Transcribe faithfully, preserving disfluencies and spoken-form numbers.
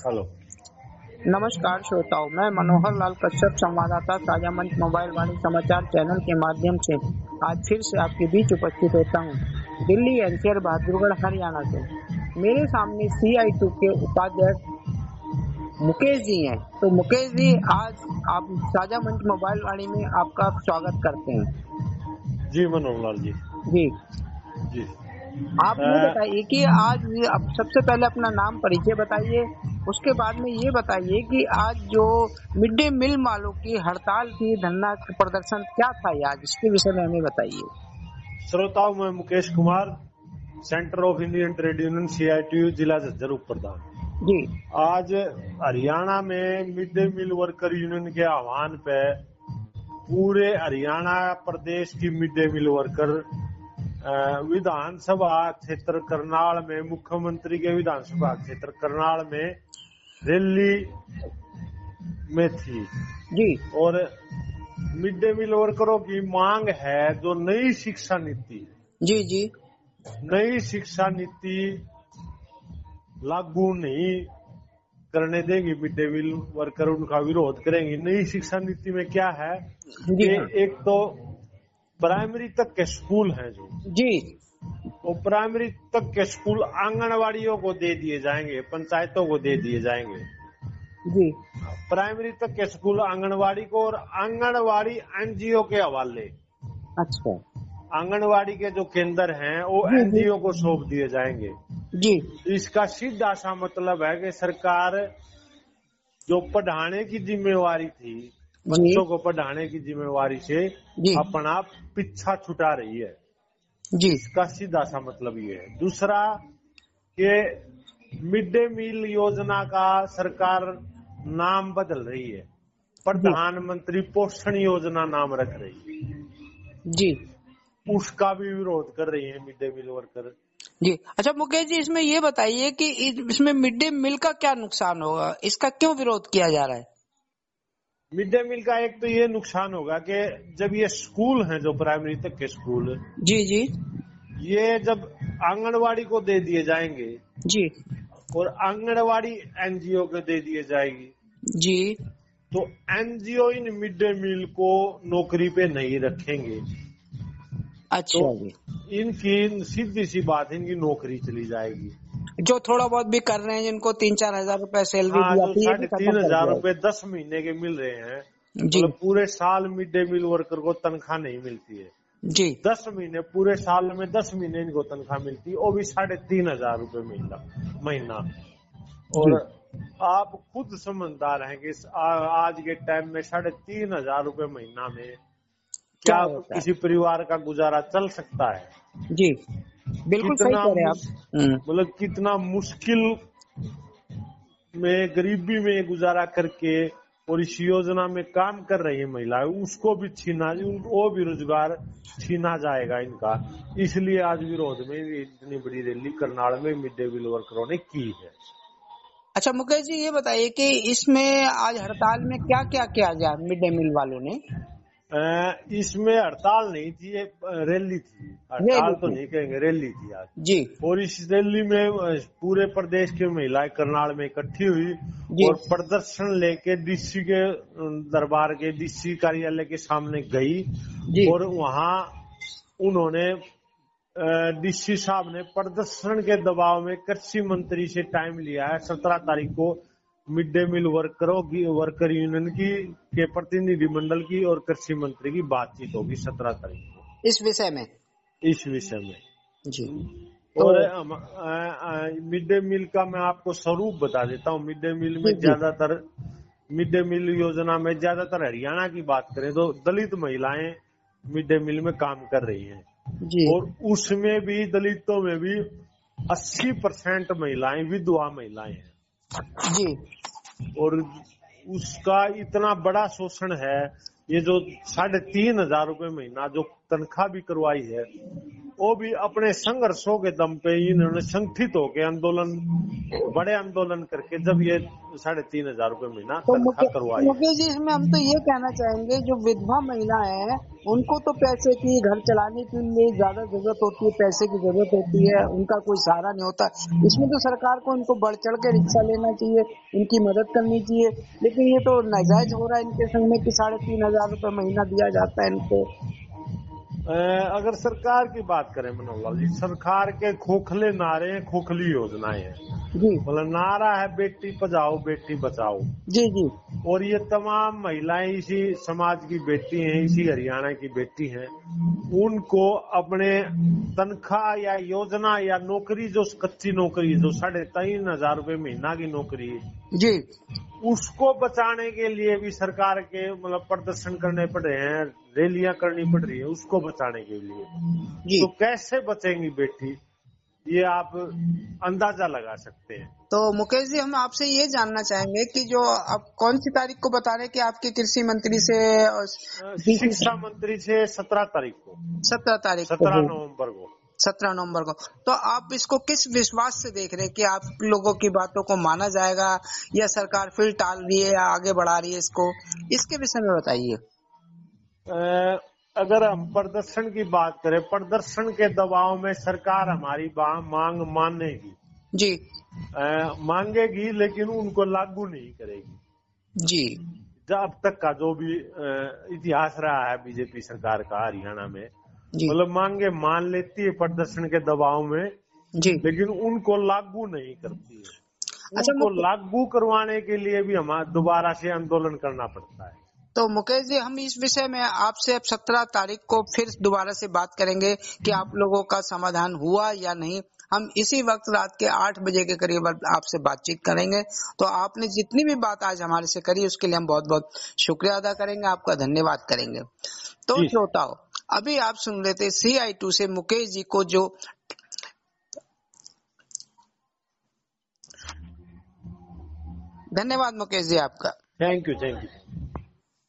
Hello. नमस्कार श्रोताओं, मैं मनोहर लाल कश्यप, संवाददाता साझा मंच मोबाइल वाणी समाचार चैनल के माध्यम से आज फिर से आपके बीच उपस्थित होता हूं। दिल्ली एनसीआर बहादुरगढ़ हरियाणा से मेरे सामने सी आई टू के उपाध्यक्ष मुकेश जी हैं। तो मुकेश जी, आज आप साझा मंच मोबाइल वाणी में आपका स्वागत करते हैं। जी मनोहर लाल जी। जी जी आप ये बताइए कि आज अब सबसे पहले अपना नाम परिचय बताइए, उसके बाद में ये बताइए कि आज जो मिड डे मील वालों की हड़ताल थी, धरना प्रदर्शन क्या था आज, इसके विषय में हमें बताइए। श्रोताओं, मैं Mukesh Kumar, centre of Indian trade union C I T U जिला झज्जर उप प्रधान। जी आज हरियाणा में mid day meal worker union के आह्वान पे पूरे हरियाणा प्रदेश की मिड डे मील वर्कर विधानसभा क्षेत्र करनाल में, मुख्यमंत्री के विधानसभा क्षेत्र करनाल में रैली में थी। जी और मिड डे मील वर्करों की मांग है जो नई शिक्षा नीति, जी जी नई शिक्षा नीति लागू नहीं करने देंगे मिड डे मील वर्कर, उनका विरोध करेंगे। नई शिक्षा नीति में क्या है कि एक तो प्राइमरी तक के स्कूल हैं जो जी वो प्राइमरी तक के स्कूल आंगनवाड़ियों को दे दिए जाएंगे, पंचायतों को दे दिए जाएंगे। जी प्राइमरी तक के स्कूल आंगनवाड़ी को और आंगनवाड़ी एनजीओ के हवाले। अच्छा, आंगनवाड़ी के जो केंद्र हैं वो एनजीओ को सौंप दिए जाएंगे। जी इसका सीधा सा मतलब है कि सरकार जो पढ़ाने की जिम्मेवारी थी, बच्चों को पढ़ाने की जिम्मेवारी से अपना पीछा छुटा रही है। जी इसका सीधा सा मतलब ये है। दूसरा कि मिड डे मील योजना का सरकार नाम बदल रही है, प्रधानमंत्री पोषण योजना नाम रख रही है जी, उसका भी विरोध कर रही है मिड डे मील वर्कर। जी अच्छा मुकेश जी, इसमें ये बताइए कि इसमें मिड डे मील का क्या नुकसान होगा, इसका क्यों विरोध किया जा रहा है। मिड डे मील का एक तो ये नुकसान होगा कि जब ये स्कूल हैं जो प्राइमरी तक के स्कूल, जी जी ये जब आंगनवाड़ी को दे दिए जाएंगे जी और आंगनवाड़ी एनजीओ को दे दिए जाएगी जी, तो एनजीओ इन मिड डे मील को नौकरी पे नहीं रखेंगे। अच्छा तो जी, इनकी सीधी सी बात, इनकी नौकरी चली जाएगी। जो थोड़ा बहुत भी कर रहे हैं, जिनको तीन चार हजार रूपए सैलरी हाँ, दी जो जाती है, साढ़े तीन हजार रूपए दस महीने के मिल रहे हैं, मतलब पूरे साल मिड डे मील वर्कर को तनख्वाह नहीं मिलती है जी। दस महीने पूरे साल में दस महीने इनको तनख्वाह मिलती है, वो भी साढ़े तीन हजार रूपये महीना महीना। और आप खुद समझदार हैं कि आज के टाइम में साढ़े तीन हजार रूपये महीना में क्या किसी परिवार का गुजारा चल सकता है। जी बिल्कुल सही कह रहे हैं आप। मतलब कितना मुश्किल में, गरीबी में गुजारा करके और इस योजना में काम कर रही है महिलाएं, उसको भी छीना, वो भी रोजगार छीना जाएगा इनका। इसलिए आज विरोध में इतनी बड़ी रैली करनाल में मिड डे मील वर्करों ने की है। अच्छा मुकेश जी, ये बताइए कि इसमें आज हड़ताल में क्या क्या किया गया मिड डे मील वालों ने। इसमें हड़ताल नहीं थी, रैली थी। हड़ताल तो नहीं कहेंगे, रैली थी आज जी। और इस रैली में पूरे प्रदेश की महिलाएं करनाल में इकट्ठी हुई और प्रदर्शन लेके डीसी के दरबार के, डीसी कार्यालय के सामने गई और वहां उन्होंने, डीसी साहब ने प्रदर्शन के दबाव में कृषि मंत्री से टाइम लिया है। सत्रह तारीख को मिड डे मील वर्करों की, वर्कर यूनियन की के प्रतिनिधि मंडल की और कृषि मंत्री की बातचीत होगी सत्रह तारीख को इस विषय में इस विषय में जी। और मिड डे मील का मैं आपको स्वरूप बता देता हूँ। मिड डे मील में ज्यादातर, मिड डे मील योजना में ज्यादातर हरियाणा की बात करें तो दलित महिलाएं मिड डे मील में काम कर रही हैं जी। और उसमें भी, दलितों में भी अस्सी परसेंट महिलाएं विधवा महिलाएं हैं जी। और उसका इतना बड़ा शोषण है, ये जो साढ़े तीन हजार रूपये महीना जो तनख्वाह भी करवाई है, वो भी अपने संघर्षों के दम पे इन्होंने संगठित होकर आंदोलन, बड़े आंदोलन करके जब ये साढ़े तीन हजार रूपये महीना तनख्वाह करवाई। मुकेश जी, इसमें हम तो ये कहना चाहेंगे जो विधवा महिला है उनको तो पैसे की, घर चलाने के लिए ज्यादा जरूरत होती है, पैसे की जरूरत होती है, उनका कोई सहारा नहीं होता। इसमें तो सरकार को इनको बढ़ चढ़ के रिक्शा लेना चाहिए, इनकी मदद करनी चाहिए। लेकिन ये तो नाजायज हो रहा है इनके संग में कि साढ़े तीन हजार रूपये महीना दिया जाता है इनको। अगर सरकार की बात करें मनोहर जी, सरकार के खोखले नारे हैं, खोखली योजनाएं हैं जी। मतलब नारा है बेटी पढ़ाओ बेटी बचाओ जी जी। और ये तमाम महिलाएं इसी समाज की बेटी हैं, इसी हरियाणा की बेटी हैं। उनको अपने तनख्वाह या योजना या नौकरी, जो कच्ची नौकरी जो साढ़े तीन हजार रूपये महीना की नौकरी जी, उसको बचाने के लिए भी सरकार के मतलब प्रदर्शन करने पड़ रहे हैं, रैलियां करनी पड़ रही है उसको बचाने के लिए। तो कैसे बचेंगी बेटी, ये आप अंदाजा लगा सकते हैं। तो मुकेश जी, हम आपसे ये जानना चाहेंगे कि जो आप कौन सी तारीख को बता रहे कि आपके कृषि मंत्री से, शिक्षा मंत्री से सत्रह तारीख को सत्रह तारीख सत्रह नवम्बर को सत्रह नवंबर को। तो आप इसको किस विश्वास से देख रहे हैं कि आप लोगों की बातों को माना जाएगा या सरकार फिर टाल रही है या आगे बढ़ा रही है इसको, इसके विषय में बताइए। अगर हम प्रदर्शन की बात करें, प्रदर्शन के दबाव में सरकार हमारी मांग मानेगी जी, आ, मांगेगी लेकिन उनको लागू नहीं करेगी जी। जब तक का जो भी इतिहास रहा है बीजेपी सरकार का हरियाणा में, मतलब मांगे मान लेती है प्रदर्शन के दबाव में जी, लेकिन उनको लागू नहीं करती है। अच्छा, उनको लागू करवाने के लिए भी हमारा दोबारा से आंदोलन करना पड़ता है। तो मुकेश जी, हम इस विषय में आपसे अब सत्रह तारीख को फिर दोबारा से बात करेंगे कि आप लोगों का समाधान हुआ या नहीं। हम इसी वक्त रात के आठ बजे के करीब आपसे बातचीत करेंगे। तो आपने जितनी भी बात आज हमारे से करी उसके लिए हम बहुत बहुत शुक्रिया अदा करेंगे, आपका धन्यवाद करेंगे। तो श्रोताओ, अभी आप सुन लेते सी आई टू से मुकेश जी को, जो धन्यवाद मुकेश जी आपका। Thank you thank you.